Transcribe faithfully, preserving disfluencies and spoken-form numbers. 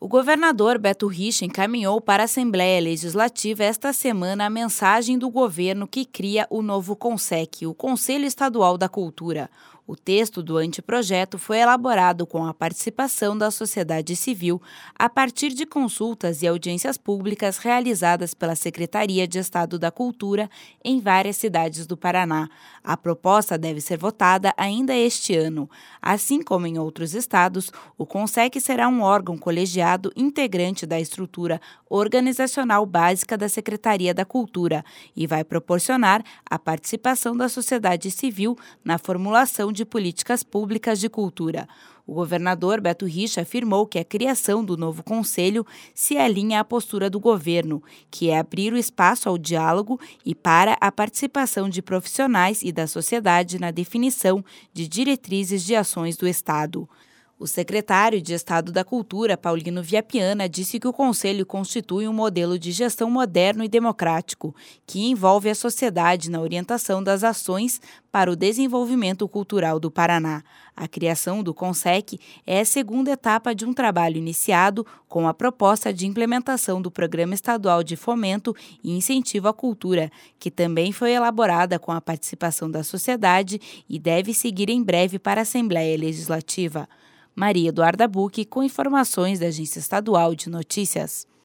O governador Beto Richa encaminhou para a Assembleia Legislativa esta semana a mensagem do governo que cria o novo CONSEC, o Conselho Estadual da Cultura. O texto do anteprojeto foi elaborado com a participação da sociedade civil a partir de consultas e audiências públicas realizadas pela Secretaria de Estado da Cultura em várias cidades do Paraná. A proposta deve ser votada ainda este ano. Assim como em outros estados, o CONSEC será um órgão colegiado integrante da estrutura organizacional básica da Secretaria da Cultura e vai proporcionar a participação da sociedade civil na formulação de políticas públicas de cultura. O governador Beto Richa afirmou que a criação do novo conselho se alinha à postura do governo, que é abrir o espaço ao diálogo e para a participação de profissionais e da sociedade na definição de diretrizes de ações do Estado. O secretário de Estado da Cultura, Paulino Viapiana, disse que o Conselho constitui um modelo de gestão moderno e democrático, que envolve a sociedade na orientação das ações para o desenvolvimento cultural do Paraná. A criação do CONSEC é a segunda etapa de um trabalho iniciado com a proposta de implementação do Programa Estadual de Fomento e Incentivo à Cultura, que também foi elaborada com a participação da sociedade e deve seguir em breve para a Assembleia Legislativa. Maria Eduarda Bucchi, com informações da Agência Estadual de Notícias.